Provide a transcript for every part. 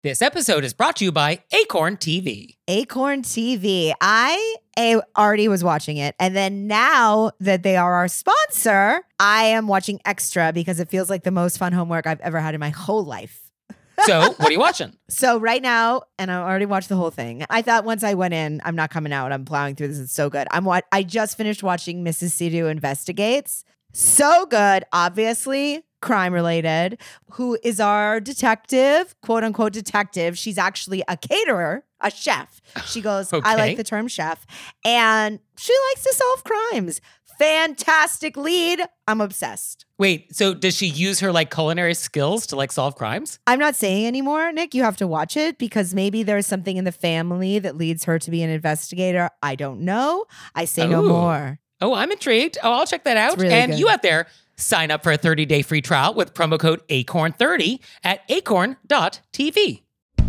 This episode is brought to you by Acorn TV. Acorn TV. I already was watching it. And then now that they are our sponsor, I am watching Extra because it feels like the most fun homework I've ever had in my whole life. So, what are you watching? So right now, and I already watched the whole thing. I thought once I went in, I'm not coming out. I'm plowing through this. It's so good. I just finished watching Mrs. Sidhu Investigates. So good, obviously. Crime related, who is our detective, quote unquote detective. She's actually a caterer, a chef. She goes, Okay. I like the term chef. And she likes to solve crimes. Fantastic lead. I'm obsessed. Wait, so does she use her culinary skills to solve crimes? I'm not saying anymore, Nick. You have to watch it because maybe there's something in the family that leads her to be an investigator. I don't know. I say no Ooh. more. Oh, I'm intrigued. Oh, I'll check that out. really And good. you out there, sign up for a 30-day free trial with promo code ACORN30 at acorn.tv.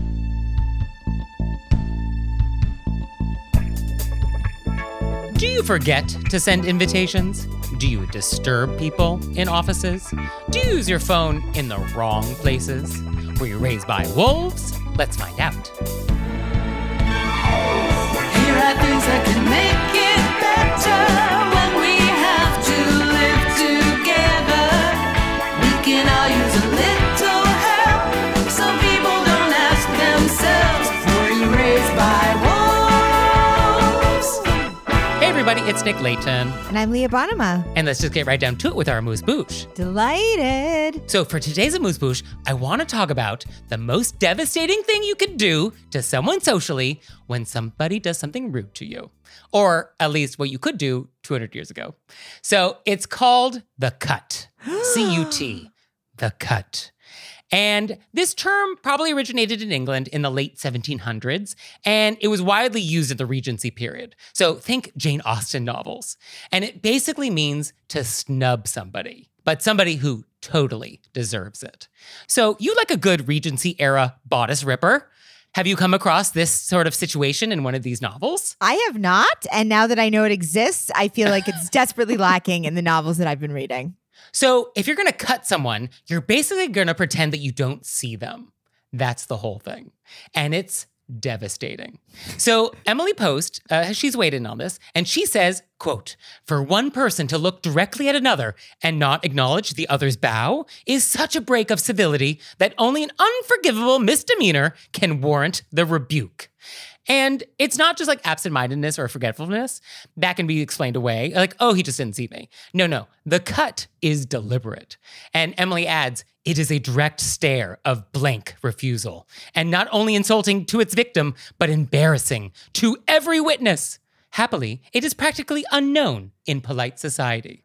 Do you forget to send invitations? Do you disturb people in offices? Do you use your phone in the wrong places? Were you raised by wolves? Let's find out. Here are things that can make it better when we have to live together. We can all use a little help. Some people don't ask themselves, were you raised by wolves? Hey everybody, it's Nick Layton. And I'm Leah Bonema. And let's just get right down to it with our amuse-bouche. Delighted. So for today's amuse-bouche, I want to talk about the most devastating thing you could do to someone socially when somebody does something rude to you. Or at least what you could do 200 years ago. So it's called the cut. C-U-T. The cut. And this term probably originated in England in the late 1700s, and it was widely used in the Regency period. So think Jane Austen novels. And it basically means to snub somebody, but somebody who totally deserves it. So you like a good Regency era bodice ripper? Have you come across this sort of situation in one of these novels? I have not. And now that I know it exists, I feel like it's desperately lacking in the novels that I've been reading. So if you're going to cut someone, you're basically going to pretend that you don't see them. That's the whole thing. And it's devastating. So Emily Post, she's weighed in on this, and she says, quote, for one person to look directly at another and not acknowledge the other's bow is such a break of civility that only an unforgivable misdemeanor can warrant the rebuke. And it's not just absent-mindedness or forgetfulness. That can be explained away. Oh, he just didn't see me. No. The cut is deliberate. And Emily adds, it is a direct stare of blank refusal. And not only insulting to its victim, but embarrassing to every witness. Happily, it is practically unknown in polite society.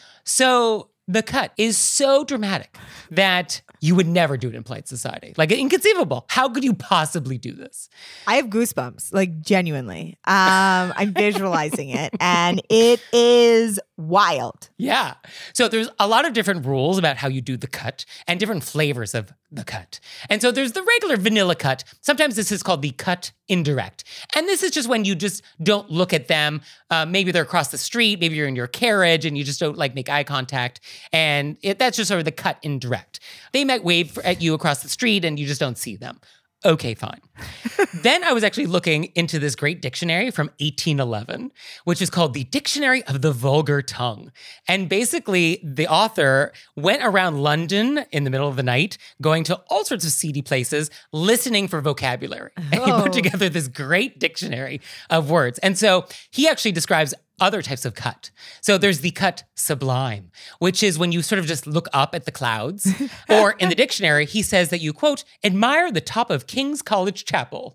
So the cut is so dramatic that you would never do it in polite society. Inconceivable. How could you possibly do this? I have goosebumps, genuinely. I'm visualizing it, and it is wild. Yeah. So there's a lot of different rules about how you do the cut and different flavors of the cut. And so there's the regular vanilla cut. Sometimes this is called the cut indirect. And this is just when you just don't look at them. Maybe they're across the street. Maybe you're in your carriage and you just don't make eye contact. And that's just sort of the cut indirect. They might wave at you across the street and you just don't see them. Okay, fine. Then I was actually looking into this great dictionary from 1811, which is called the Dictionary of the Vulgar Tongue. And basically, the author went around London in the middle of the night, going to all sorts of seedy places, listening for vocabulary. And he put together this great dictionary of words. And so he actually describes other types of cut. So there's the cut sublime, which is when you sort of just look up at the clouds. Or in the dictionary, he says that you, quote, admire the top of King's College Chapel.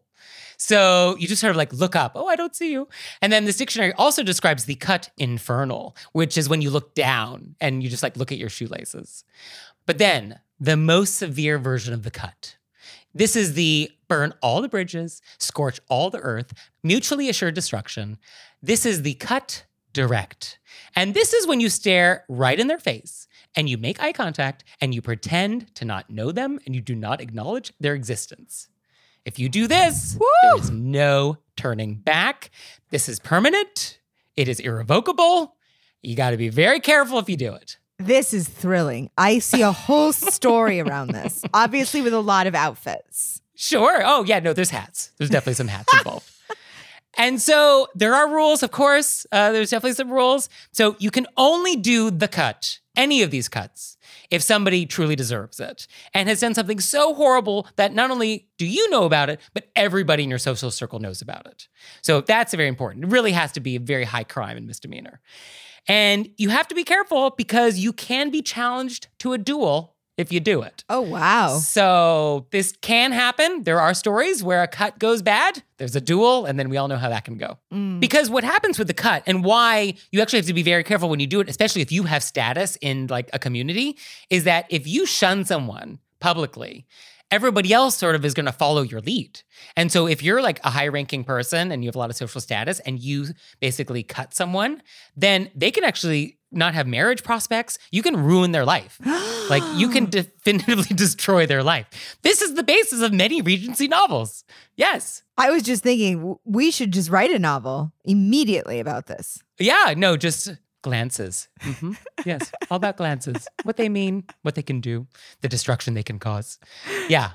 So you just sort of look up, oh, I don't see you. And then this dictionary also describes the cut infernal, which is when you look down and you just look at your shoelaces. But then the most severe version of the cut. This is the burn all the bridges, scorch all the earth, mutually assured destruction. This is the cut direct. And this is when you stare right in their face and you make eye contact and you pretend to not know them and you do not acknowledge their existence. If you do this, there is no turning back. This is permanent. It is irrevocable. You got to be very careful if you do it. This is thrilling. I see a whole story around this, obviously with a lot of outfits. Sure. Oh, yeah, no, there's hats. There's definitely some hats involved. And so there are rules, of course. There's definitely some rules. So you can only do the cut, any of these cuts, if somebody truly deserves it and has done something so horrible that not only do you know about it, but everybody in your social circle knows about it. So that's very important. It really has to be a very high crime and misdemeanor. And you have to be careful because you can be challenged to a duel if you do it. Oh, wow. So this can happen. There are stories where a cut goes bad, there's a duel, and then we all know how that can go. Because what happens with the cut and why you actually have to be very careful when you do it, especially if you have status in like a community, is that if you shun someone publicly, everybody else sort of is going to follow your lead. And so if you're like a high-ranking person and you have a lot of social status and you basically cut someone, then they can actually not have marriage prospects. You can ruin their life. Like you can definitively destroy their life. This is the basis of many Regency novels. Yes. I was just thinking we should just write a novel immediately about this. Yeah, no, just glances. Yes, all about glances. What they mean, what they can do, the destruction they can cause. Yeah.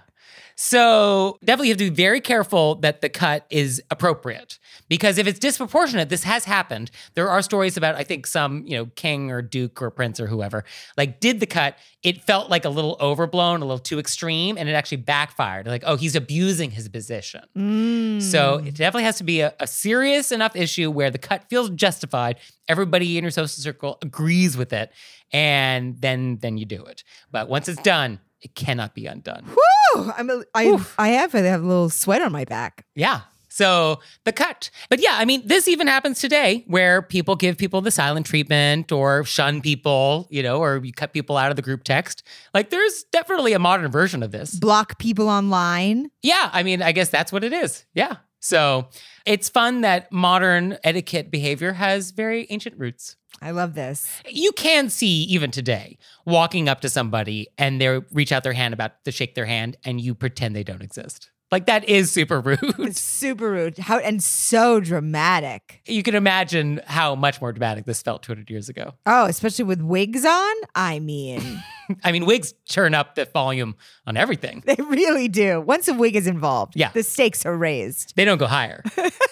So definitely you have to be very careful that the cut is appropriate because if it's disproportionate, this has happened. There are stories about, I think some, king or duke or prince or whoever, like did the cut. It felt like a little overblown, a little too extreme, and it actually backfired. Like, oh, he's abusing his position. So it definitely has to be a serious enough issue where the cut feels justified. Everybody in your social circle agrees with it, and then you do it. But once it's done, it cannot be undone. Woo! I have a little sweat on my back. Yeah. So the cut. But yeah, I mean, this even happens today where people give people the silent treatment or shun people, or you cut people out of the group text. Like there's definitely a modern version of this. Block people online. Yeah. I mean, I guess that's what it is. Yeah. So it's fun that modern etiquette behavior has very ancient roots. I love this. You can see even today walking up to somebody and they reach out their hand about to shake their hand and you pretend they don't exist. Like that is super rude. It's super rude. And so dramatic. You can imagine how much more dramatic this felt 200 years ago. Oh, especially with wigs on? I mean, wigs turn up the volume on everything. They really do. Once a wig is involved, yeah, the stakes are raised. They don't go higher.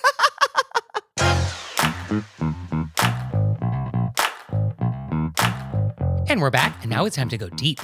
And we're back, and now it's time to go deep.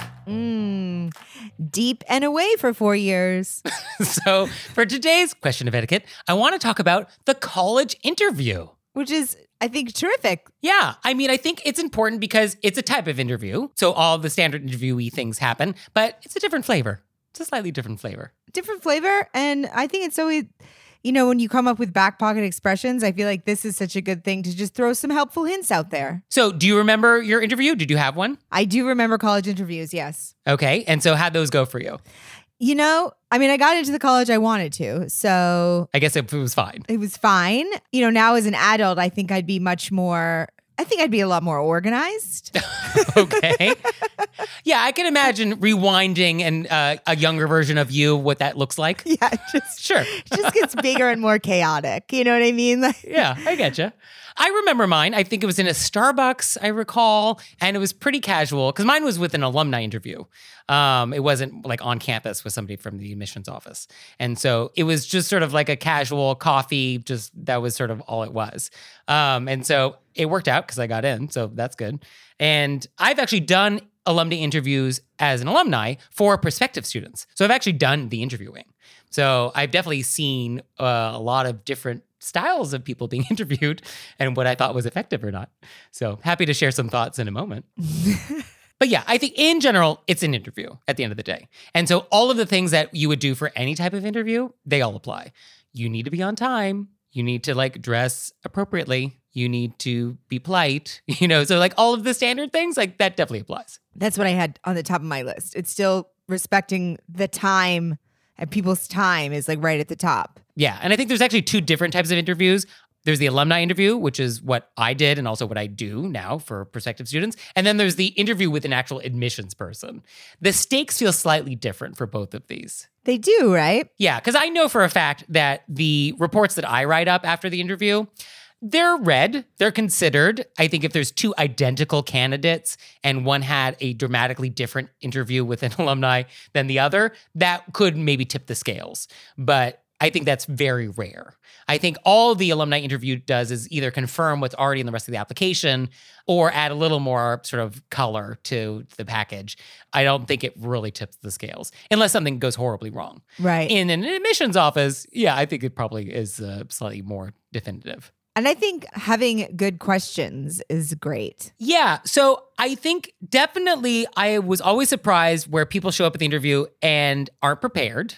Deep and away for 4 years. So for today's question of etiquette, I want to talk about the college interview. Which is, I think, terrific. Yeah. I mean, I think it's important because it's a type of interview. So all the standard interviewee things happen, but it's a different flavor. It's a slightly different flavor. Different flavor. And I think it's always, when you come up with back pocket expressions, I feel like this is such a good thing to just throw some helpful hints out there. So do you remember your interview? Did you have one? I do remember college interviews, yes. Okay. And so how'd those go for you? I got into the college I wanted to, so... I guess it was fine. It was fine. Now as an adult, I think I'd be a lot more organized. Okay. Yeah, I can imagine rewinding and a younger version of you, what that looks like. Yeah, sure. It just gets bigger and more chaotic. You know what I mean? Yeah, I getcha. I remember mine. I think it was in a Starbucks, I recall, and it was pretty casual because mine was with an alumni interview. It wasn't like on campus with somebody from the admissions office. And so it was just sort of like a casual coffee, just that was sort of all it was. And so it worked out because I got in, so that's good. And I've actually done alumni interviews as an alumni for prospective students. So I've actually done the interviewing. So I've definitely seen a lot of different styles of people being interviewed and what I thought was effective or not. So happy to share some thoughts in a moment. But yeah, I think in general, it's an interview at the end of the day. And so all of the things that you would do for any type of interview, they all apply. You need to be on time. You need to dress appropriately. You need to be polite, so all of the standard things, that definitely applies. That's what I had on the top of my list. It's still respecting the time and people's time is right at the top. Yeah. And I think there's actually two different types of interviews. There's the alumni interview, which is what I did and also what I do now for prospective students. And then there's the interview with an actual admissions person. The stakes feel slightly different for both of these. They do, right? Yeah, because I know for a fact that the reports that I write up after the interview, They're read, they're considered. I think if there's two identical candidates and one had a dramatically different interview with an alumni than the other, that could maybe tip the scales. But I think that's very rare. I think all the alumni interview does is either confirm what's already in the rest of the application or add a little more sort of color to the package. I don't think it really tips the scales unless something goes horribly wrong. Right. In an admissions office, yeah, I think it probably is slightly more definitive. And I think having good questions is great. Yeah. So I think definitely I was always surprised where people show up at the interview and aren't prepared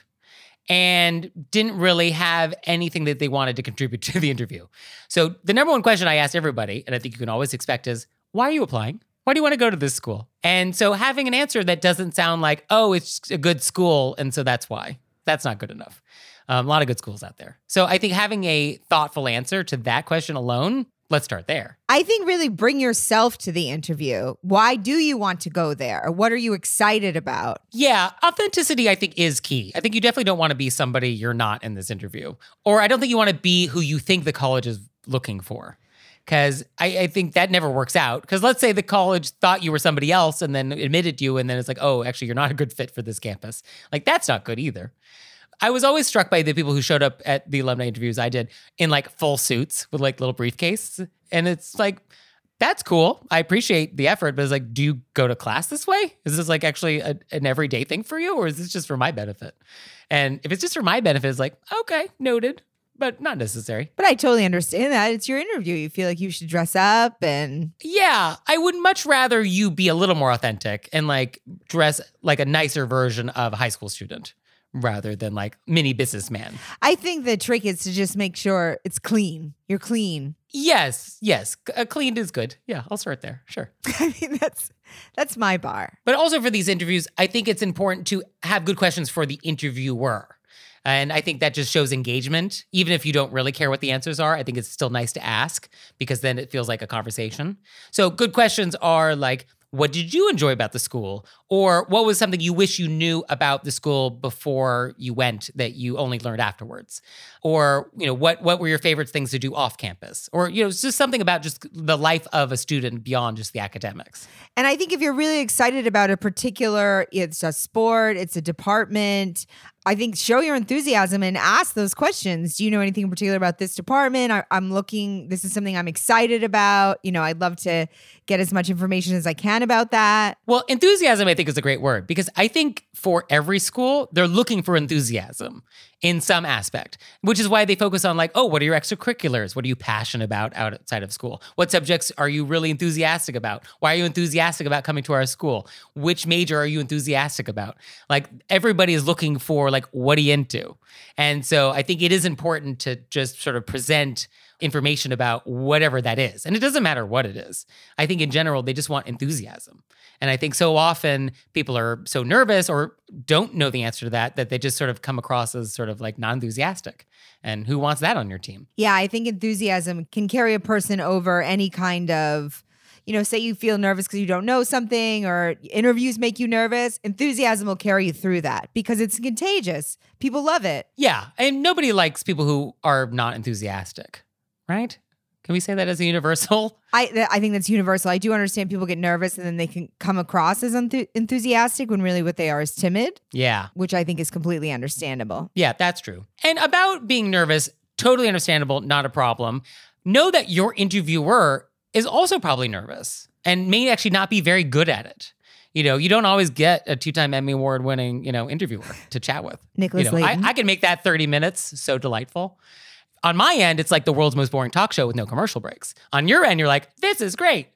and didn't really have anything that they wanted to contribute to the interview. So the number one question I asked everybody, and I think you can always expect, is, why are you applying? Why do you want to go to this school? And so having an answer that doesn't sound like, oh, it's a good school, and so that's why. That's not good enough. A lot of good schools out there. So I think having a thoughtful answer to that question alone, let's start there. I think really bring yourself to the interview. Why do you want to go there? Or what are you excited about? Yeah, authenticity I think is key. I think you definitely don't want to be somebody you're not in this interview. Or I don't think you want to be who you think the college is looking for. Because I think that never works out. Because let's say the college thought you were somebody else and then admitted you, and then it's like, oh, actually, you're not a good fit for this campus. Like, that's not good either. I was always struck by the people who showed up at the alumni interviews I did in like full suits with like little briefcases. And it's like, that's cool. I appreciate the effort, but it's like, do you go to class this way? Is this like actually an everyday thing for you? Or is this just for my benefit? And if it's just for my benefit, it's like, okay, noted, but not necessary. But I totally understand that. It's your interview. You feel like you should dress up and... Yeah, I would much rather you be a little more authentic and like dress like a nicer version of a high school student, rather than like mini businessman. I think the trick is to just make sure it's clean. You're clean. Yes. Cleaned is good. Yeah, I'll start there. Sure. I mean, that's my bar. But also for these interviews, I think it's important to have good questions for the interviewer. And I think that just shows engagement. Even if you don't really care what the answers are, I think it's still nice to ask because then it feels like a conversation. So good questions are like, what did you enjoy about the school? Or what was something you wish you knew about the school before you went that you only learned afterwards? Or, what were your favorite things to do off campus? Or, it's just something about just the life of a student beyond just the academics. And I think if you're really excited about a particular, it's a sport, it's a department, I think show your enthusiasm and ask those questions. Do you know anything in particular about this department? This is something I'm excited about. I'd love to get as much information as I can about that. Well, enthusiasm, I think, is a great word because I think for every school, they're looking for enthusiasm in some aspect, which is why they focus on like, oh, what are your extracurriculars? What are you passionate about outside of school? What subjects are you really enthusiastic about? Why are you enthusiastic about coming to our school? Which major are you enthusiastic about? Like everybody is looking for like, what are you into? And so I think it is important to just sort of present information about whatever that is. And it doesn't matter what it is. I think in general, they just want enthusiasm. And I think so often people are so nervous or don't know the answer to that they just sort of come across as sort of like non-enthusiastic. And who wants that on your team? Yeah, I think enthusiasm can carry a person over any kind of, say you feel nervous because you don't know something or interviews make you nervous. Enthusiasm will carry you through that because it's contagious. People love it. Yeah. And nobody likes people who are not enthusiastic, right? Can we say that as a universal? I think that's universal. I do understand people get nervous and then they can come across as enthusiastic when really what they are is timid. Yeah. Which I think is completely understandable. Yeah, that's true. And about being nervous, totally understandable, not a problem. Know that your interviewer is also probably nervous and may actually not be very good at it. You don't always get a 2-time Emmy Award winning, interviewer to chat with. Nicholas Layton. I can make that 30 minutes so delightful. On my end, it's like the world's most boring talk show with no commercial breaks. On your end, you're like, this is great.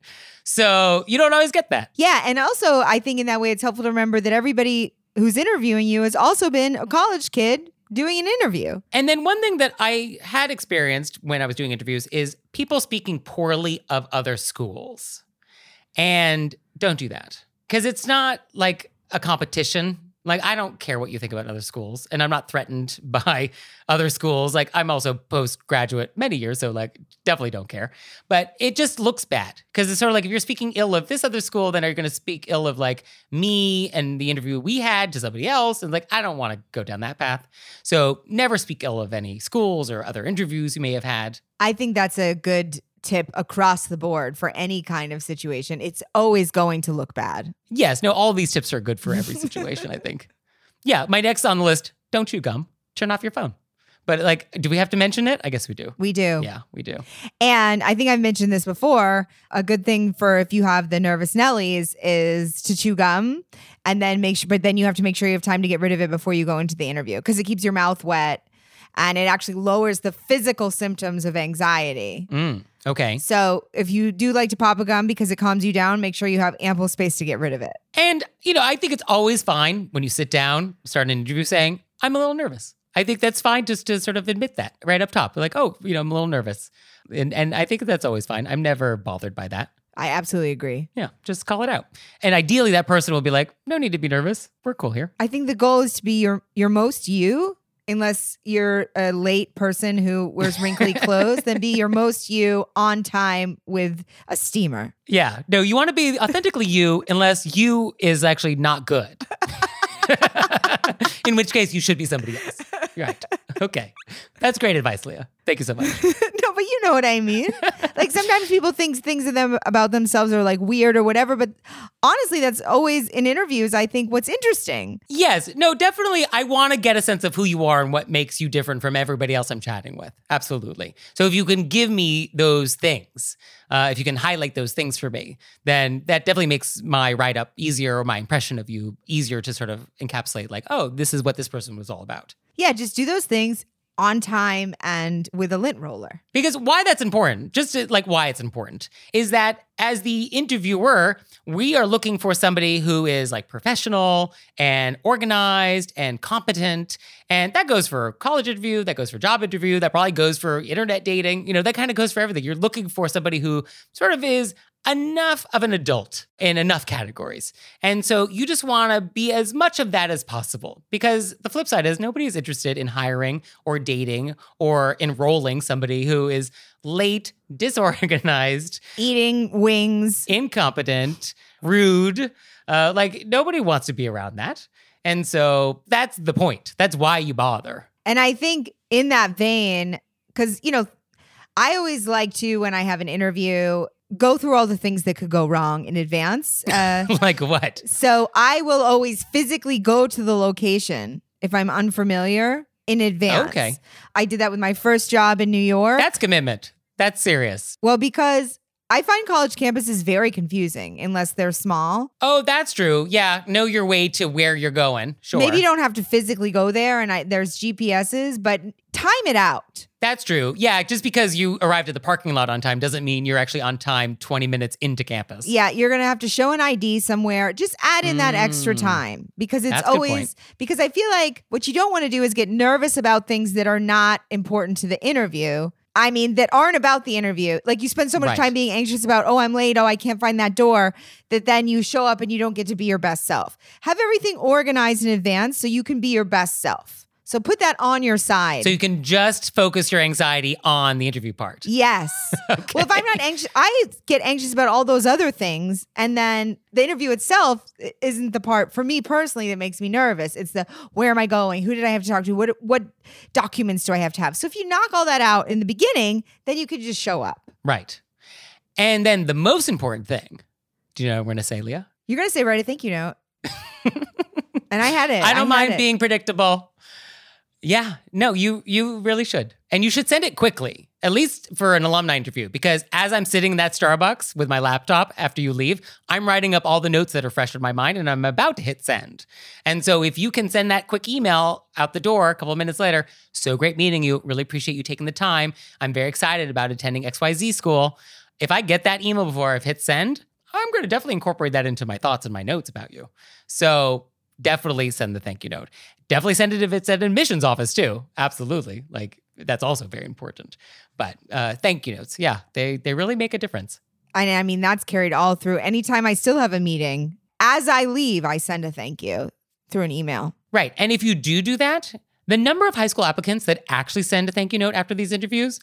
So you don't always get that. Yeah. And also, I think in that way, it's helpful to remember that everybody who's interviewing you has also been a college kid doing an interview. And then one thing that I had experienced when I was doing interviews is people speaking poorly of other schools. And don't do that. Because it's not like a competition. Like, I don't care what you think about other schools, and I'm not threatened by other schools. Like, I'm also postgraduate many years, so like, definitely don't care. But it just looks bad because it's sort of like if you're speaking ill of this other school, then are you going to speak ill of like me and the interview we had to somebody else? And like, I don't want to go down that path. So never speak ill of any schools or other interviews you may have had. I think that's a good tip across the board for any kind of situation. It's always going to look bad. Yes, no, all these tips are good for every situation, I think. Yeah, my next on the list, don't chew gum. Turn off your phone. But like, do we have to mention it? I guess we do. We do. Yeah, we do. And I think I've mentioned this before. A good thing for if you have the nervous Nellies is to chew gum and then but then you have to make sure you have time to get rid of it before you go into the interview because it keeps your mouth wet and it actually lowers the physical symptoms of anxiety. Okay. So if you do like to pop a gum because it calms you down, make sure you have ample space to get rid of it. And, I think it's always fine when you sit down, start an interview saying, I'm a little nervous. I think that's fine just to sort of admit that right up top. Like, oh, I'm a little nervous. And I think that's always fine. I'm never bothered by that. I absolutely agree. Yeah, just call it out. And ideally, that person will be like, no need to be nervous. We're cool here. I think the goal is to be your most you, unless you're a late person who wears wrinkly clothes, then be your most you on time with a steamer. Yeah. No, you want to be authentically you unless you is actually not good. In which case, you should be somebody else. Right. Okay. That's great advice, Leah. Thank you so much. No, but you know what I mean. Like sometimes people think things of them about themselves are like weird or whatever, but honestly, that's always in interviews, I think, what's interesting. Yes. No, definitely. I want to get a sense of who you are and what makes you different from everybody else I'm chatting with. Absolutely. So if you can give me those things, if you can highlight those things for me, then that definitely makes my write-up easier or my impression of you easier to sort of encapsulate like, oh, this is what this person was all about. Yeah, just do those things on time and with a lint roller. Because why that's important, why it's important, is that as the interviewer, we are looking for somebody who is like professional and organized and competent. And that goes for college interview, that goes for job interview, that probably goes for internet dating. That kind of goes for everything. You're looking for somebody who sort of is enough of an adult in enough categories. And so you just want to be as much of that as possible because the flip side is nobody is interested in hiring or dating or enrolling somebody who is late, disorganized, eating wings, incompetent, rude. Nobody wants to be around that. And so that's the point. That's why you bother. And I think in that vein, because, I always like to, when I have an interview, go through all the things that could go wrong in advance. Like what? So I will always physically go to the location if I'm unfamiliar in advance. Okay. I did that with my first job in New York. That's commitment. That's serious. Well, because I find college campuses very confusing unless they're small. Oh, that's true. Yeah. Know your way to where you're going. Sure. Maybe you don't have to physically go there and there's GPSs, but time it out. That's true. Yeah, just because you arrived at the parking lot on time doesn't mean you're actually on time 20 minutes into campus. Yeah, you're going to have to show an ID somewhere. Just add in that extra time because it's That's a good always, point. because I feel like what you don't want to do is get nervous about things that are not important to the interview. I mean, that aren't about the interview. Like you spend so much Right. time being anxious about, oh, I'm late. Oh, I can't find that door, that then you show up and you don't get to be your best self. Have everything organized in advance so you can be your best self. So put that on your side. So you can just focus your anxiety on the interview part. Yes. Well, if I'm not anxious, I get anxious about all those other things. And then the interview itself isn't the part for me personally that makes me nervous. It's the, where am I going? Who did I have to talk to? What documents do I have to have? So if you knock all that out in the beginning, then you could just show up. Right. And then the most important thing, do you know what we're going to say, Leah? You're going to say, write a thank you note. And I had it. I don't had mind it. being predictable. Yeah, no, you really should. And you should send it quickly, at least for an alumni interview, because as I'm sitting in that Starbucks with my laptop after you leave, I'm writing up all the notes that are fresh in my mind and I'm about to hit send. And so if you can send that quick email out the door a couple of minutes later, so great meeting you, really appreciate you taking the time. I'm very excited about attending XYZ school. If I get that email before I've hit send, I'm going to definitely incorporate that into my thoughts and my notes about you. So definitely send the thank you note. Definitely send it if it's at an admissions office too. Absolutely. Like that's also very important. But thank you notes. Yeah, they really make a difference. I mean, that's carried all through. Anytime I still have a meeting, as I leave, I send a thank you. through an email. Right. And if you do that, the number of high school applicants that actually send a thank you note after these interviews,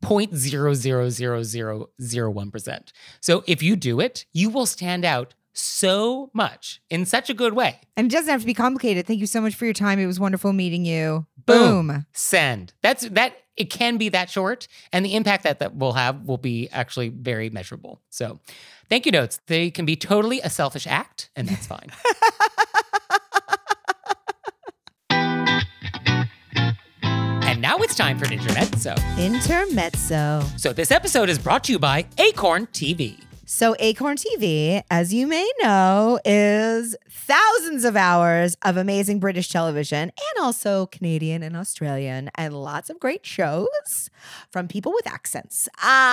0.00001%. So if you do it, you will stand out so much in such a good way. And it doesn't have to be complicated. Thank you so much for your time. It was wonderful meeting you. Boom. Send. It can be that short, and the impact that will have will be actually very measurable. So thank you notes, they can be totally a selfish act, and that's fine. And now it's time for an intermezzo. Intermezzo. So this episode is brought to you by Acorn TV. So Acorn TV, as you may know, is thousands of hours of amazing British television and also Canadian and Australian and lots of great shows from people with accents.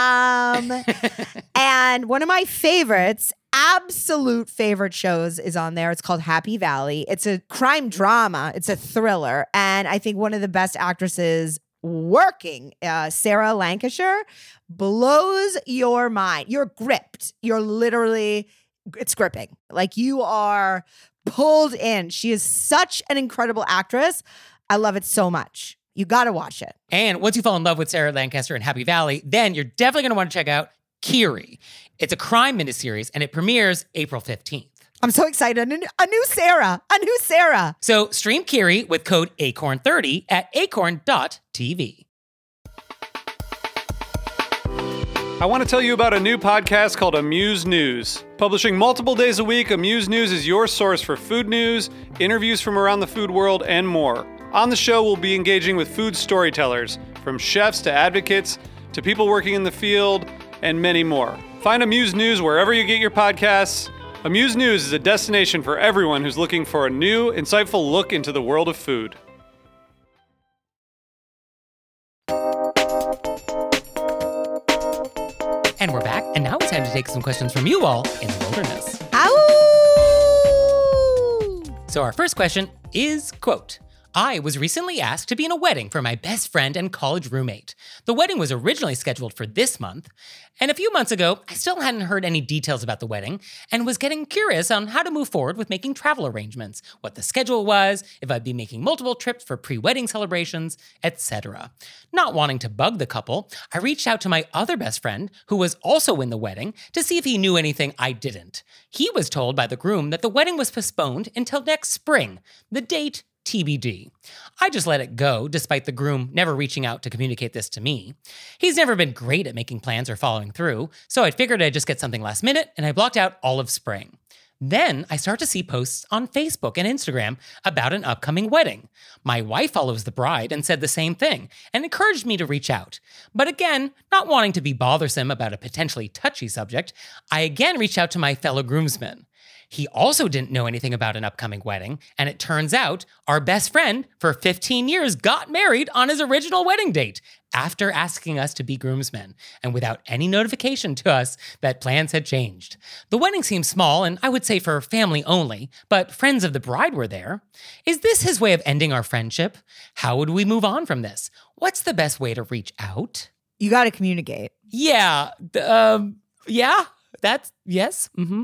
And one of my favorites, absolute favorite shows is on there. It's called Happy Valley. It's a crime drama. It's a thriller. And I think one of the best actresses working, Sarah Lancashire, blows your mind. You're gripped. You're literally, it's gripping. Like you are pulled in. She is such an incredible actress. I love it so much. You got to watch it. And once you fall in love with Sarah Lancaster and Happy Valley, then you're definitely going to want to check out Kiri. It's a crime miniseries and it premieres April 15th. I'm so excited. A new Sarah. So stream Kiri with code ACORN30 at acorn.tv. I want to tell you about a new podcast called Amuse News. Publishing multiple days a week, Amuse News is your source for food news, interviews from around the food world, and more. On the show, we'll be engaging with food storytellers, from chefs to advocates to people working in the field, and many more. Find Amuse News wherever you get your podcasts. Amuse News is a destination for everyone who's looking for a new, insightful look into the world of food. And we're back, and now it's time to take some questions from you all in the wilderness. Ow! So our first question is, quote, I was recently asked to be in a wedding for my best friend and college roommate. The wedding was originally scheduled for this month, and a few months ago, I still hadn't heard any details about the wedding and was getting curious on how to move forward with making travel arrangements, what the schedule was, if I'd be making multiple trips for pre-wedding celebrations, etc. Not wanting to bug the couple, I reached out to my other best friend, who was also in the wedding, to see if he knew anything I didn't. He was told by the groom that the wedding was postponed until next spring. The date TBD. I just let it go, despite the groom never reaching out to communicate this to me. He's never been great at making plans or following through, so I figured I'd just get something last minute, and I blocked out all of spring. Then I start to see posts on Facebook and Instagram about an upcoming wedding. My wife follows the bride and said the same thing and encouraged me to reach out. But again, not wanting to be bothersome about a potentially touchy subject, I again reached out to my fellow groomsmen. He also didn't know anything about an upcoming wedding, and it turns out our best friend for 15 years got married on his original wedding date after asking us to be groomsmen, and without any notification to us that plans had changed. The wedding seemed small, and I would say for family only, but friends of the bride were there. Is this his way of ending our friendship? How would we move on from this? What's the best way to reach out? You got to communicate. Yes. Mm-hmm.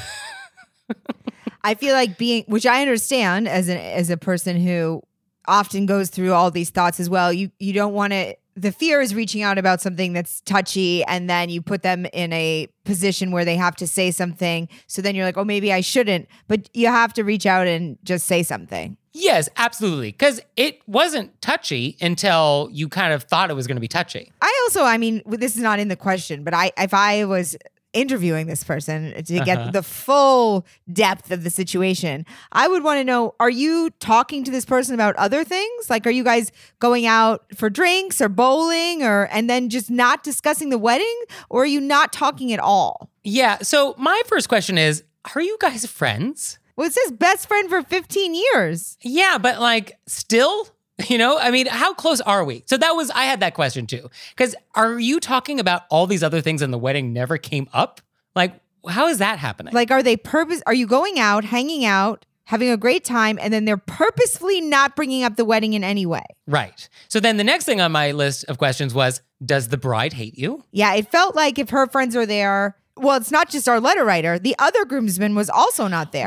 I feel like which I understand as a person who often goes through all these thoughts as well. You don't want to. The fear is reaching out about something that's touchy, and then you put them in a position where they have to say something. So then you're like, oh, maybe I shouldn't. But you have to reach out and just say something. Yes, absolutely. Because it wasn't touchy until you kind of thought it was going to be touchy. I mean, this is not in the question, but if I was interviewing this person to get the full depth of the situation, I would want to know, are you talking to this person about other things? Like, are you guys going out for drinks or bowling and then just not discussing the wedding? Or are you not talking at all? Yeah. So my first question is, are you guys friends? Well, it says best friend for 15 years. Yeah, but like still? I mean, how close are we? So I had that question too. Because are you talking about all these other things and the wedding never came up? Like, how is that happening? Like, are you going out, hanging out, having a great time, and then they're purposefully not bringing up the wedding in any way? Right. So then the next thing on my list of questions was, does the bride hate you? Yeah, it felt like if her friends are there, well, it's not just our letter writer. The other groomsman was also not there. Well,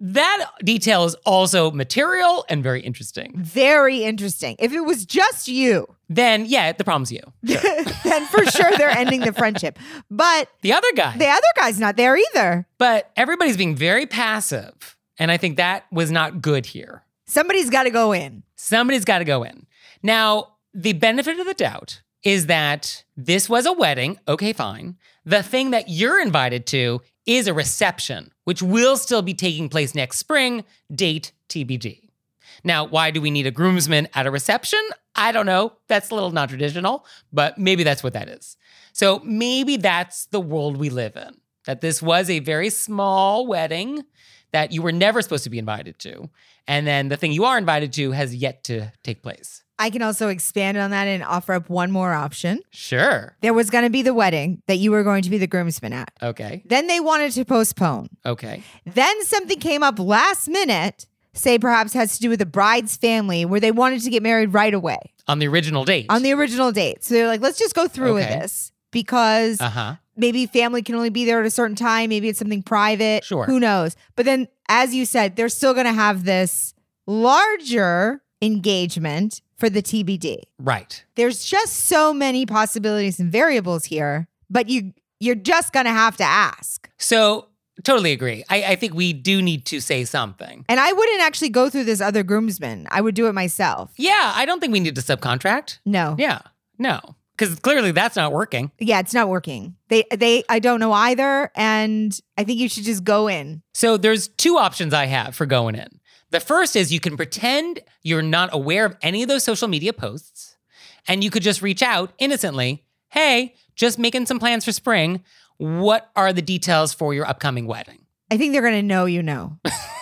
that detail is also material and very interesting. Very interesting. If it was just you, Then, yeah, the problem's you. then for sure they're ending the friendship. But The other guy. the other guy's not there either. But everybody's being very passive. And I think that was not good here. Somebody's got to go in. Somebody's got to go in. Now, the benefit of the doubt is that this was a wedding. Okay, fine. The thing that you're invited to is a reception, which will still be taking place next spring, date TBD. Now, why do we need a groomsman at a reception? I don't know. That's a little non-traditional, but maybe that's what that is. So maybe that's the world we live in, that this was a very small wedding that you were never supposed to be invited to. And then the thing you are invited to has yet to take place. I can also expand on that and offer up one more option. Sure. There was going to be the wedding that you were going to be the groomsman at. Okay. Then they wanted to postpone. Okay. Then something came up last minute, say perhaps has to do with the bride's family, where they wanted to get married right away On the original date. on the original date. So they're like, let's just go through with Okay. this because Uh-huh. maybe family can only be there at a certain time. Maybe it's something private. Sure. Who knows? But then, as you said, they're still going to have this larger engagement for the TBD. Right. There's just so many possibilities and variables here, but you're just going to have to ask. So totally agree. I think we do need to say something. And I wouldn't actually go through this other groomsman. I would do it myself. Yeah, I don't think we need to subcontract. No. Yeah. No. Because clearly that's not working. Yeah, it's not working. I don't know either. And I think you should just go in. So there's two options I have for going in. The first is you can pretend you're not aware of any of those social media posts, and you could just reach out innocently. Hey, just making some plans for spring. What are the details for your upcoming wedding? I think they're going to know you know.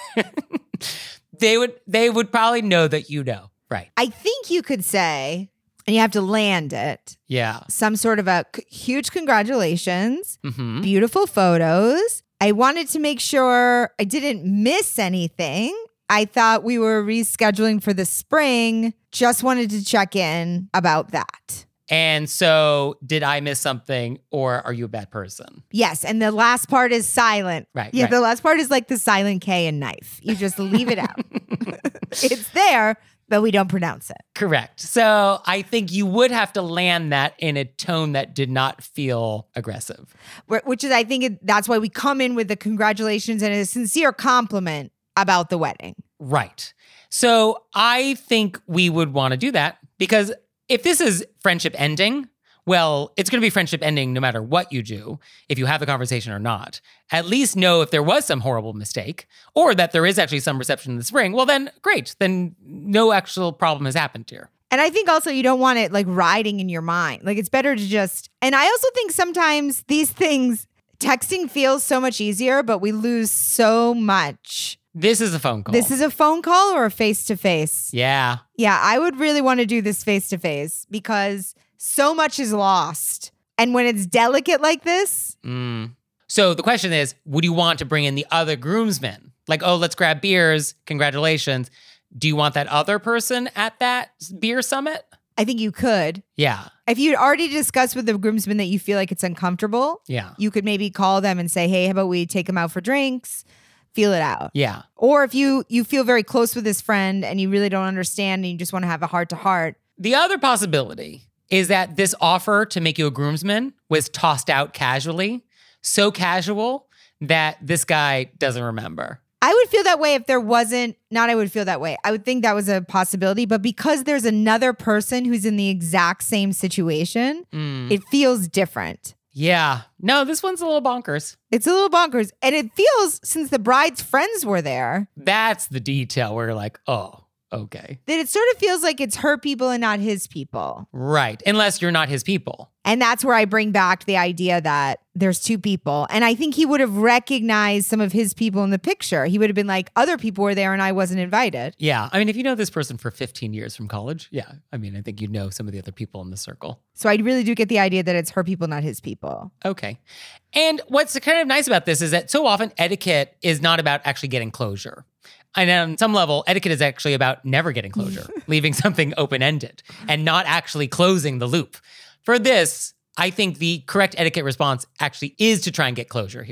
They would probably know that you know. Right. I think you could say, and you have to land it, Yeah. some sort of a huge congratulations, Mm-hmm. beautiful photos. I wanted to make sure I didn't miss anything. I thought we were rescheduling for the spring. Just wanted to check in about that. And so, did I miss something, or are you a bad person? Yes. And the last part is silent. Right, Yeah. right. The last part is like the silent K in knife. You just leave it out. It's there, but we don't pronounce it. Correct. So, I think you would have to land that in a tone that did not feel aggressive. Which is, I think that's why we come in with the congratulations and a sincere compliment about the wedding. Right. So, I think we would want to do that because if this is friendship ending, well, it's going to be friendship ending no matter what you do, if you have the conversation or not. At least know if there was some horrible mistake or that there is actually some reception in the spring. Well, then great. Then no actual problem has happened here. And I think also you don't want it like riding in your mind. Like it's better to just, and I also think sometimes these things, texting feels so much easier, but we lose so much. This is a phone call. This is a phone call or a face-to-face? Yeah. Yeah, I would really want to do this face-to-face because so much is lost. And when it's delicate like this, So the question is, would you want to bring in the other groomsmen? Like, oh, let's grab beers. Congratulations. Do you want that other person at that beer summit? I think you could. Yeah. If you'd already discussed with the groomsmen that you feel like it's uncomfortable, Yeah. you could maybe call them and say, hey, how about we take them out for drinks? Feel it out. Yeah. Or if you feel very close with this friend and you really don't understand and you just want to have a heart to heart. The other possibility is that this offer to make you a groomsman was tossed out casually, so casual that this guy doesn't remember. I would feel that way if there wasn't, not I would feel that way. I would think that was a possibility, but because there's another person who's in the exact same situation, it feels different. Yeah. No, this one's a little bonkers. It's a little bonkers. And it feels, since the bride's friends were there, That's the detail where you're like, oh, okay. that it sort of feels like it's her people and not his people. Right. Unless you're not his people. And that's where I bring back the idea that there's two people. And I think he would have recognized some of his people in the picture. He would have been like, other people were there and I wasn't invited. Yeah. I mean, if you know this person for 15 years from college, yeah. I mean, I think you know some of the other people in the circle. So I really do get the idea that it's her people, not his people. Okay. And what's kind of nice about this is that so often etiquette is not about actually getting closure. And on some level, etiquette is actually about never getting closure, leaving something open-ended and not actually closing the loop. For this, I think the correct etiquette response actually is to try and get closure here.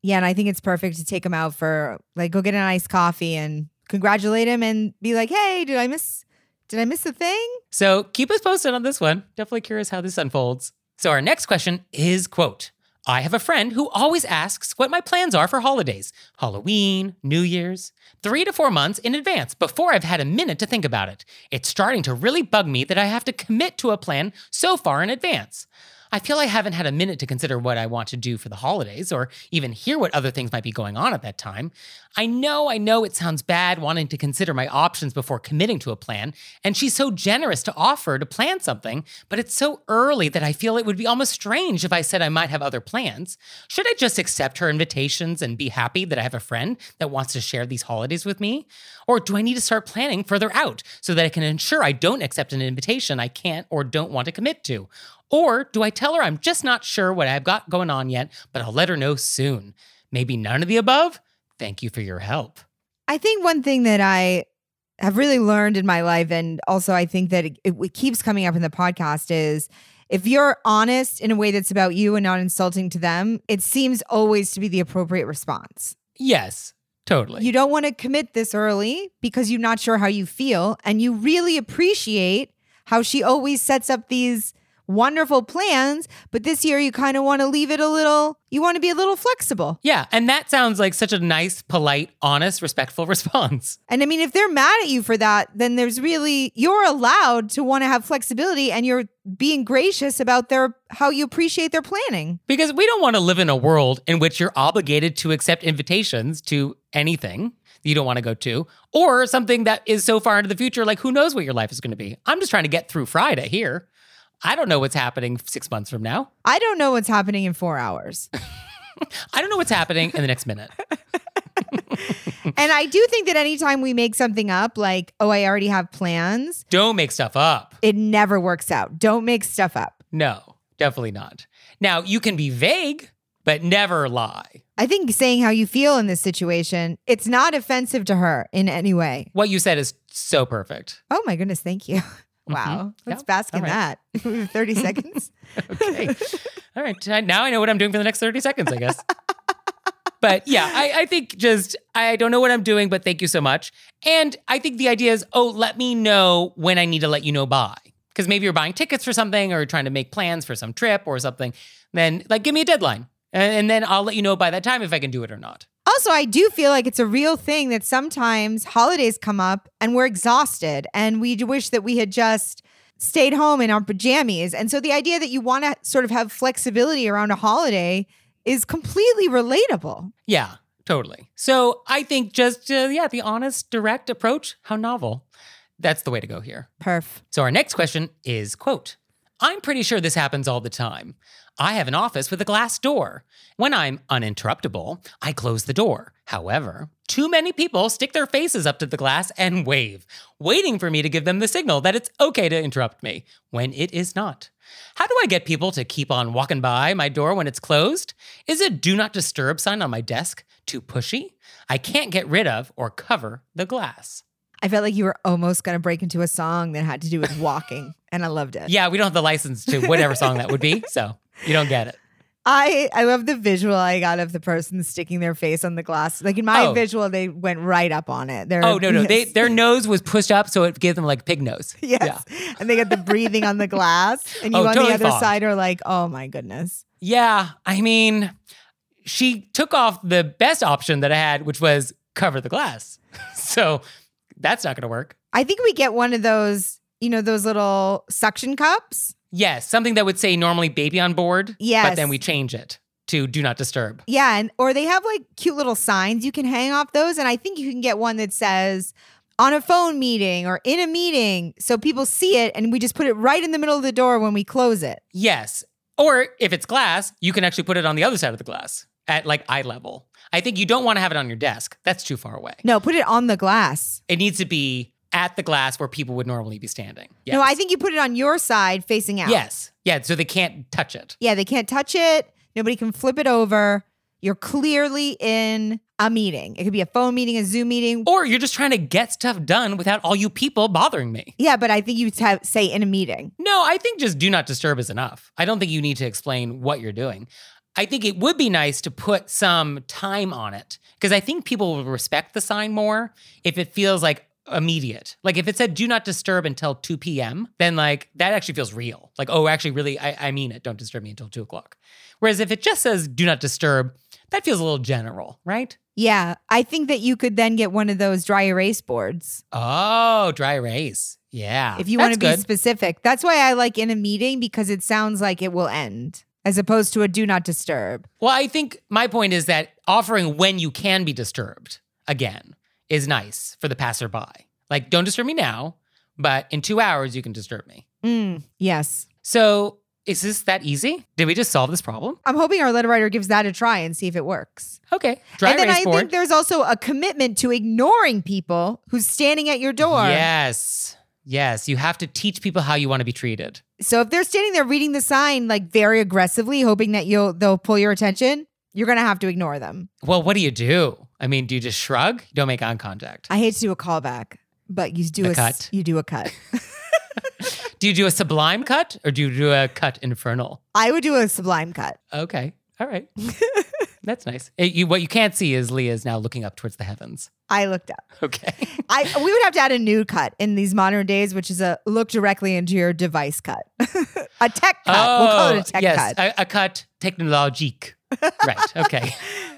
Yeah, and I think it's perfect to take him out for like go get an iced coffee and congratulate him and be like, "Hey, did I miss the thing?" So keep us posted on this one. Definitely curious how this unfolds. So our next question is, quote, I have a friend who always asks what my plans are for holidays, Halloween, New Year's, 3 to 4 months in advance before I've had a minute to think about it. It's starting to really bug me that I have to commit to a plan so far in advance. I feel I haven't had a minute to consider what I want to do for the holidays or even hear what other things might be going on at that time. I know it sounds bad wanting to consider my options before committing to a plan, and she's so generous to offer to plan something, but it's so early that I feel it would be almost strange if I said I might have other plans. Should I just accept her invitations and be happy that I have a friend that wants to share these holidays with me? Or do I need to start planning further out so that I can ensure I don't accept an invitation I can't or don't want to commit to? Or do I tell her I'm just not sure what I've got going on yet, but I'll let her know soon? Maybe none of the above? Thank you for your help. I think one thing that I have really learned in my life, and also I think that it keeps coming up in the podcast, is if you're honest in a way that's about you and not insulting to them, it seems always to be the appropriate response. Yes, totally. You don't want to commit this early because you're not sure how you feel, and you really appreciate how she always sets up these wonderful plans, but this year you kind of want to leave it you want to be a little flexible. Yeah, and that sounds like such a nice, polite, honest, respectful response. And I mean, if they're mad at you for that, then you're allowed to want to have flexibility, and you're being gracious about how you appreciate their planning. Because we don't want to live in a world in which you're obligated to accept invitations to anything you don't want to go to, or something that is so far into the future, like who knows what your life is going to be. I'm just trying to get through Friday here. I don't know what's happening 6 months from now. I don't know what's happening in 4 hours. I don't know what's happening in the next minute. And I do think that anytime we make something up, like, oh, I already have plans. Don't make stuff up. It never works out. Don't make stuff up. No, definitely not. Now, you can be vague, but never lie. I think saying how you feel in this situation, it's not offensive to her in any way. What you said is so perfect. Oh my goodness, thank you. Wow. Let's bask in that. 30 seconds. Okay. All right. Now I know what I'm doing for the next 30 seconds, I guess. But yeah, I think I don't know what I'm doing, but thank you so much. And I think the idea is, let me know when I need to let you know by. Because maybe you're buying tickets for something or trying to make plans for some trip or something. Then give me a deadline. And then I'll let you know by that time if I can do it or not. Also, I do feel like it's a real thing that sometimes holidays come up and we're exhausted and we wish that we had just stayed home in our pajamas. And so the idea that you want to sort of have flexibility around a holiday is completely relatable. Yeah, totally. So I think just, the honest, direct approach, how novel. That's the way to go here. Perf. So our next question is, quote, I'm pretty sure this happens all the time. I have an office with a glass door. When I'm uninterruptible, I close the door. However, too many people stick their faces up to the glass and wave, waiting for me to give them the signal that it's okay to interrupt me, when it is not. How do I get people to keep on walking by my door when it's closed? Is a do not disturb sign on my desk too pushy? I can't get rid of or cover the glass. I felt like you were almost going to break into a song that had to do with walking, and I loved it. Yeah, we don't have the license to whatever song that would be, so you don't get it. I love the visual I got of the person sticking their face on the glass. Like in my visual, they went right up on it. No. Their nose was pushed up so it gave them like pig nose. Yes. Yeah. And they got the breathing on the glass. And you on the other side are like, oh my goodness. Yeah. I mean, she took off the best option that I had, which was cover the glass. So that's not going to work. I think we get one of those, those little suction cups. Yes, something that would say normally baby on board. Yes. But then we change it to do not disturb. Yeah. Or they have like cute little signs you can hang off those. And I think you can get one that says on a phone meeting or in a meeting. So people see it and we just put it right in the middle of the door when we close it. Yes. Or if it's glass, you can actually put it on the other side of the glass at like eye level. I think you don't want to have it on your desk. That's too far away. No, put it on the glass. It needs to be at the glass where people would normally be standing. Yes. No, I think you put it on your side facing out. Yes. Yeah, so they can't touch it. Yeah, they can't touch it. Nobody can flip it over. You're clearly in a meeting. It could be a phone meeting, a Zoom meeting. Or you're just trying to get stuff done without all you people bothering me. Yeah, but I think you say in a meeting. No, I think just do not disturb is enough. I don't think you need to explain what you're doing. I think it would be nice to put some time on it because I think people will respect the sign more if it feels like immediate. Like if it said do not disturb until 2 p.m., then like that actually feels real. Like, oh, actually, really, I mean it. Don't disturb me until 2 o'clock. Whereas if it just says do not disturb, that feels a little general, right? Yeah, I think that you could then get one of those dry erase boards. Oh, dry erase. Yeah. If you want to be good. specific. That's why I like in a meeting because it sounds like it will end as opposed to a do not disturb. Well, I think my point is that offering when you can be disturbed, again, is nice for the passerby. Like, don't disturb me now, but in 2 hours, you can disturb me. Yes. So is this that easy? Did we just solve this problem? I'm hoping our letter writer gives that a try and see if it works. Okay. Dry and then erase I board. think there's also a commitment to ignoring people who's standing at your door. Yes. Yes. You have to teach people how you want to be treated. So if they're standing there reading the sign like very aggressively, hoping that they'll pull your attention, you're going to have to ignore them. Well, what do? I mean, do you just shrug? You don't make eye contact. I hate to do a callback, but you do A cut. You do a cut. Do you do a sublime cut or do you do a cut infernal? I would do a sublime cut. Okay. All right. That's nice. What you can't see is Leah is now looking up towards the heavens. I looked up. Okay. We would have to add a new cut in these modern days, which is a look directly into your device cut. A tech cut. We'll call it a tech yes, cut. a cut technologique. Right. Okay.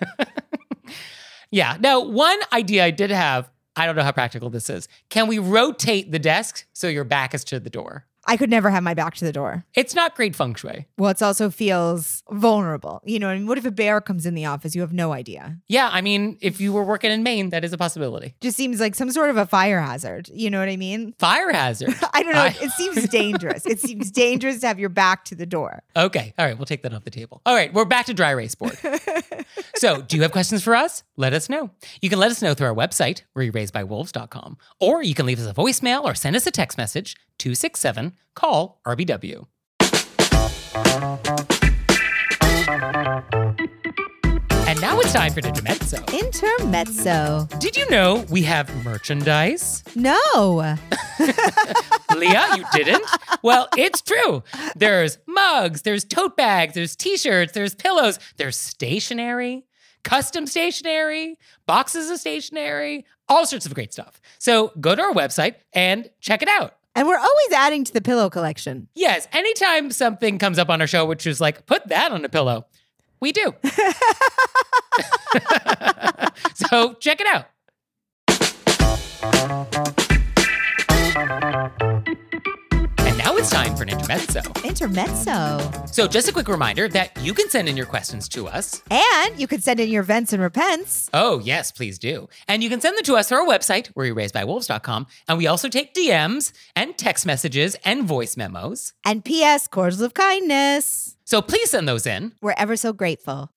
Yeah. Now, one idea I did have, I don't know how practical this is. Can we rotate the desk so your back is to the door? I could never have my back to the door. It's not great feng shui. Well, it also feels vulnerable. You know, and what if a bear comes in the office? You have no idea. Yeah, I mean, if you were working in Maine, that is a possibility. Just seems like some sort of a fire hazard. You know what I mean? Fire hazard. I don't know. It seems dangerous. It seems dangerous to have your back to the door. Okay. All right. We'll take that off the table. All right. We're back to dry erase board. So, do you have questions for us? Let us know. You can let us know through our website, wereraisedbywolves.com, or you can leave us a voicemail or send us a text message, 267 call RBW. And now it's time for the Intermezzo. Intermezzo. Did you know we have merchandise? No. Leah, you didn't? Well, it's true. There's mugs, there's tote bags, there's t-shirts, there's pillows, there's stationery, custom stationery, boxes of stationery, all sorts of great stuff. So go to our website and check it out. And we're always adding to the pillow collection. Yes, anytime something comes up on our show, which is like, put that on a pillow, we do. So check it out. And now it's time for an intermezzo. Intermezzo. So just a quick reminder that you can send in your questions to us. And you could send in your vents and repents. Oh, yes, please do. And you can send them to us through our website, wereraisedbywolves.com. And we also take DMs and text messages and voice memos. And P.S. Cordials of kindness. So please send those in. We're ever so grateful.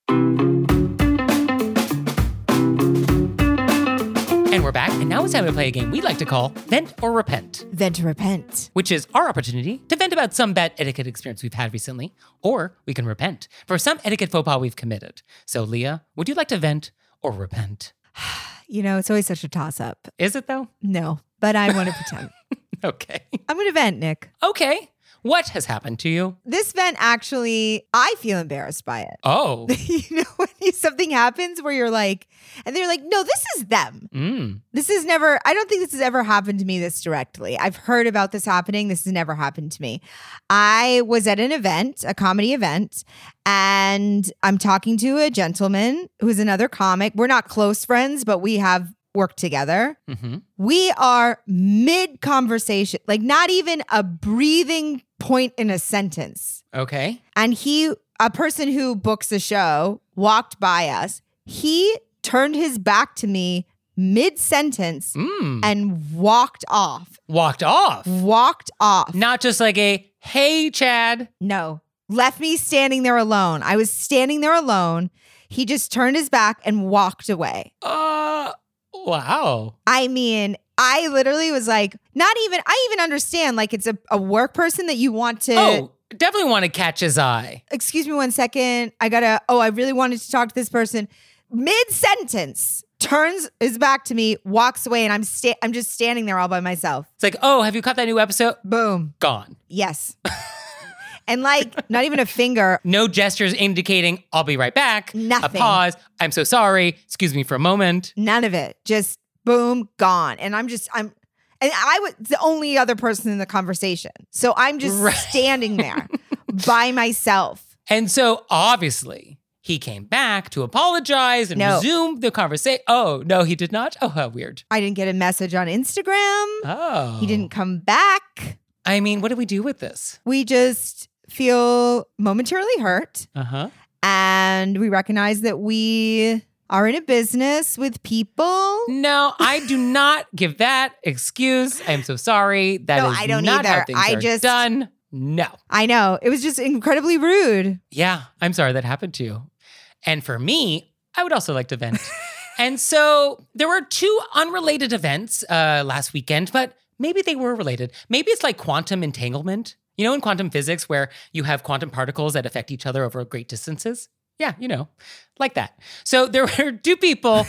And we're back, and now it's time to play a game we like to call Vent or Repent, Vent or repent. which is our opportunity to vent about some bad etiquette experience we've had recently, or we can repent for some etiquette faux pas we've committed. So, Leah, would you like to vent or repent? You know, it's always such a toss-up. Is it, though? No, but I want to pretend. Okay. I'm going to vent, Nick. Okay. What has happened to you? This vent actually, I feel embarrassed by it. Oh. You know, when something happens where you're like, and they're like, no, this is them. This is never, I don't think this has ever happened to me this directly. I've heard about this happening. This has never happened to me. I was at an event, a comedy event, and I'm talking to a gentleman who's another comic. We're not close friends, but we have worked together. Mm-hmm. We are mid conversation, like not even a breathing point in a sentence. Okay. And a person who books the show, walked by us. He turned his back to me mid-sentence and walked off. Walked off. Walked off. Not just like a, hey, Chad. No. Left me standing there alone. I was standing there alone. He just turned his back and walked away. Wow. I mean, I literally was like, I even understand, like it's a work person that you want to. Oh, definitely want to catch his eye. Excuse me 1 second. I really wanted to talk to this person. Mid-sentence, turns his back to me, walks away, and I'm just standing there all by myself. It's like, oh, have you caught that new episode? Boom. Gone. Yes. And like, not even a finger. No gestures indicating, I'll be right back. Nothing. A pause. I'm so sorry. Excuse me for a moment. None of it. Just boom, gone. And and I was the only other person in the conversation. So I'm just standing there by myself. And so obviously he came back to apologize and resume the conversation. Oh, no, he did not? Oh, how weird. I didn't get a message on Instagram. Oh. He didn't come back. I mean, what do we do with this? We just feel momentarily hurt. Uh-huh. And we recognize that we are in a business with people. No, I do not give that excuse. I'm so sorry. That is I don't not either. how things are done. No. I know. It was just incredibly rude. Yeah, I'm sorry that happened to you. And for me, I would also like to vent. And so there were 2 unrelated events last weekend, but maybe they were related. Maybe it's like quantum entanglement. You know, in quantum physics where you have quantum particles that affect each other over great distances? Yeah, you know, like that. So there were 2 people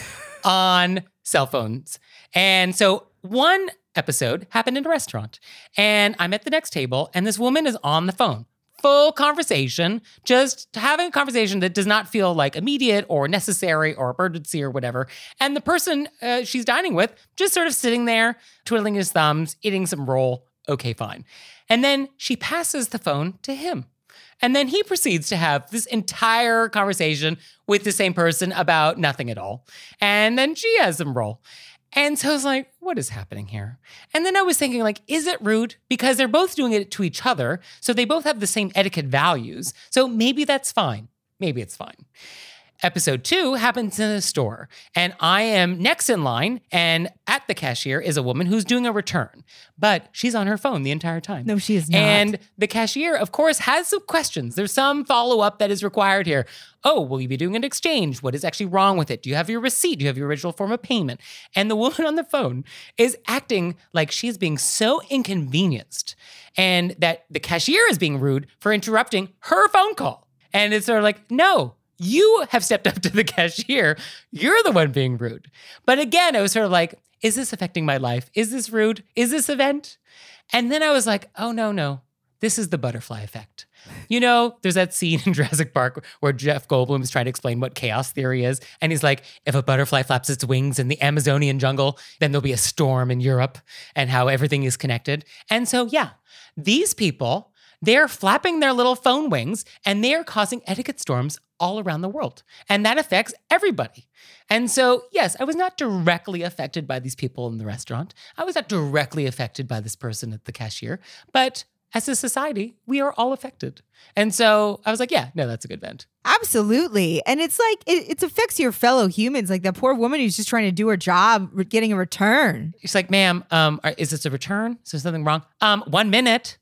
on cell phones. And so one episode happened in a restaurant. And I'm at the next table, and this woman is on the phone. Full conversation, just having a conversation that does not feel like immediate or necessary or emergency or whatever. And the person she's dining with just sort of sitting there, twiddling his thumbs, eating some roll. Okay, fine. And then she passes the phone to him. And then he proceeds to have this entire conversation with the same person about nothing at all. And then she has some roll. And so I was like, what is happening here? And then I was thinking, like, is it rude? Because they're both doing it to each other. So they both have the same etiquette values. So maybe that's fine. Maybe it's fine. Episode 2 happens in a store, and I am next in line, and at the cashier is a woman who's doing a return, but she's on her phone the entire time. No, she is not. And the cashier, of course, has some questions. There's some follow-up that is required here. Oh, will you be doing an exchange? What is actually wrong with it? Do you have your receipt? Do you have your original form of payment? And the woman on the phone is acting like she's being so inconvenienced, and that the cashier is being rude for interrupting her phone call. And it's sort of like, no. You have stepped up to the cashier. You're the one being rude. But again, I was sort of like, is this affecting my life? Is this rude? Is this event? And then I was like, oh, no. This is the butterfly effect. You know, there's that scene in Jurassic Park where Jeff Goldblum is trying to explain what chaos theory is. And he's like, if a butterfly flaps its wings in the Amazonian jungle, then there'll be a storm in Europe, and how everything is connected. And so, yeah, these people, they're flapping their little phone wings, and they're causing etiquette storms all around the world. And that affects everybody. And so, yes, I was not directly affected by these people in the restaurant. I was not directly affected by this person at the cashier. But as a society, we are all affected. And so I was like, yeah, no, that's a good vent. Absolutely. And it's like, it affects your fellow humans. Like that poor woman who's just trying to do her job, getting a return. She's like, ma'am, is this a return? Is there something wrong? 1 minute.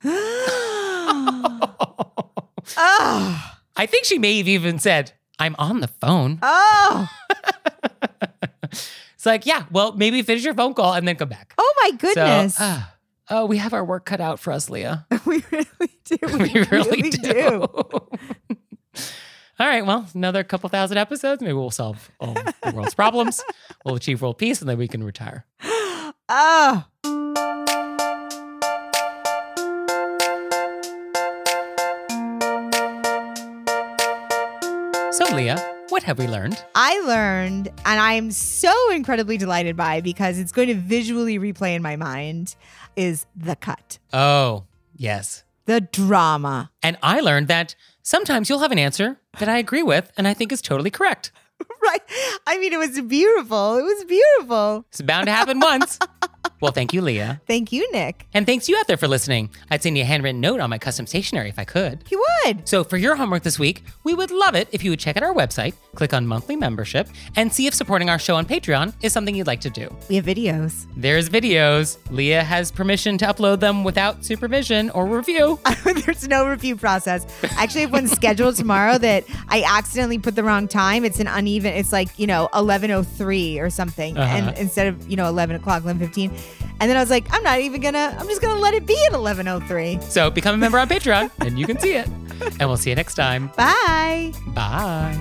Oh. I think she may have even said, I'm on the phone. Oh. It's like, yeah, well, maybe finish your phone call and then come back. Oh my goodness. So, we have our work cut out for us, Leah. We really do. We really do. All right, well, another couple thousand episodes. Maybe we'll solve all the world's problems. We'll achieve world peace, and then we can retire. Oh. So, Leah, what have we learned? I learned, and I'm so incredibly delighted by, because it's going to visually replay in my mind, is the cut. Oh, yes. The drama. And I learned that sometimes you'll have an answer that I agree with and I think is totally correct. Right. I mean, it was beautiful. It was beautiful. It's bound to happen once. Well, thank you, Leah. Thank you, Nick. And thanks you out there for listening. I'd send you a handwritten note on my custom stationery if I could. You would. So for your homework this week, we would love it if you would check out our website, click on monthly membership, and see if supporting our show on Patreon is something you'd like to do. We have videos. There's videos. Leah has permission to upload them without supervision or review. There's no review process. Actually, I have one scheduled tomorrow that I accidentally put the wrong time. It's an uneven, it's like, 11:03 or something. And instead of, 11 o'clock, 11:15. And then I was like, I'm just going to let it be at 11:03. So become a member on Patreon and you can see it. And we'll see you next time. Bye. Bye.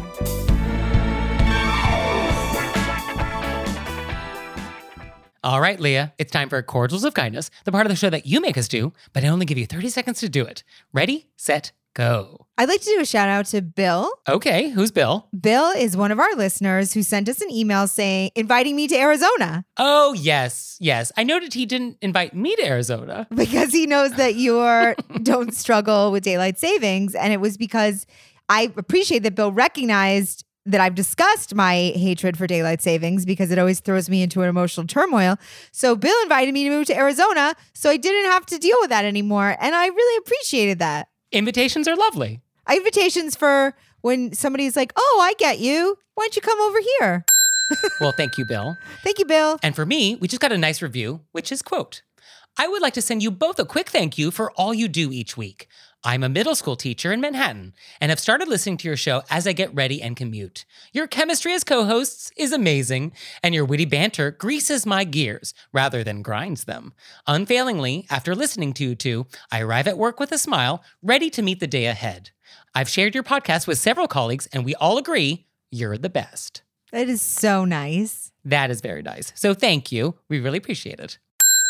All right, Leah, it's time for Cordials of Kindness, the part of the show that you make us do, but I only give you 30 seconds to do it. Ready, set, Go. I'd like to do a shout out to Bill. Okay, who's Bill? Bill is one of our listeners who sent us an email inviting me to Arizona Oh, yes. I noted he didn't invite me to Arizona. because he knows that you don't struggle with daylight savings. And it was because I appreciate that Bill recognized that I've discussed my hatred for daylight savings because it always throws me into an emotional turmoil. So Bill invited me to move to Arizona so I didn't have to deal with that anymore. And I really appreciated that. Invitations are lovely. Invitations for when somebody's like, oh, I get you. Why don't you come over here? Well, thank you, Bill. Thank you, Bill. And for me, we just got a nice review, which is, quote, I would like to send you both a quick thank you for all you do each week. I'm a middle school teacher in Manhattan and have started listening to your show as I get ready and commute. Your chemistry as co-hosts is amazing, and your witty banter greases my gears rather than grinds them. Unfailingly, after listening to you two, I arrive at work with a smile, ready to meet the day ahead. I've shared your podcast with several colleagues, and we all agree you're the best. That is so nice. That is very nice. So thank you. We really appreciate it.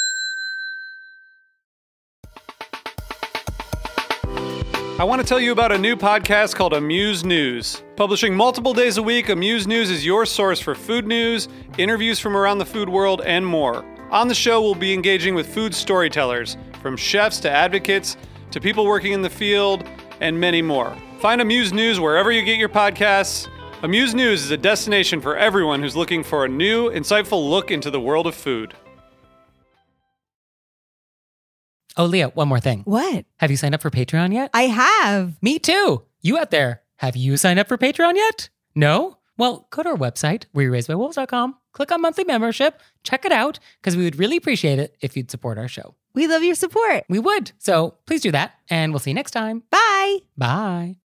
I want to tell you about a new podcast called Amuse News. Publishing multiple days a week, Amuse News is your source for food news, interviews from around the food world, and more. On the show, we'll be engaging with food storytellers, from chefs to advocates to people working in the field, and many more. Find Amuse News wherever you get your podcasts. Amuse News is a destination for everyone who's looking for a new, insightful look into the world of food. Oh, Leah, one more thing. What? Have you signed up for Patreon yet? I have. Me too. You out there, have you signed up for Patreon yet? No? Well, go to our website, wereraisedbywolves.com, click on monthly membership, check it out, because we would really appreciate it if you'd support our show. We love your support. We would. So please do that, and we'll see you next time. Bye. Bye.